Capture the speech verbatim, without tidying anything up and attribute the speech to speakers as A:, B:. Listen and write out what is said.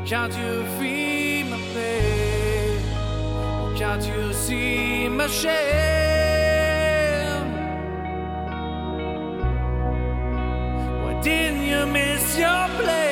A: Can't you feel my pain? Can't you see my shame? Why didn't you miss your plane?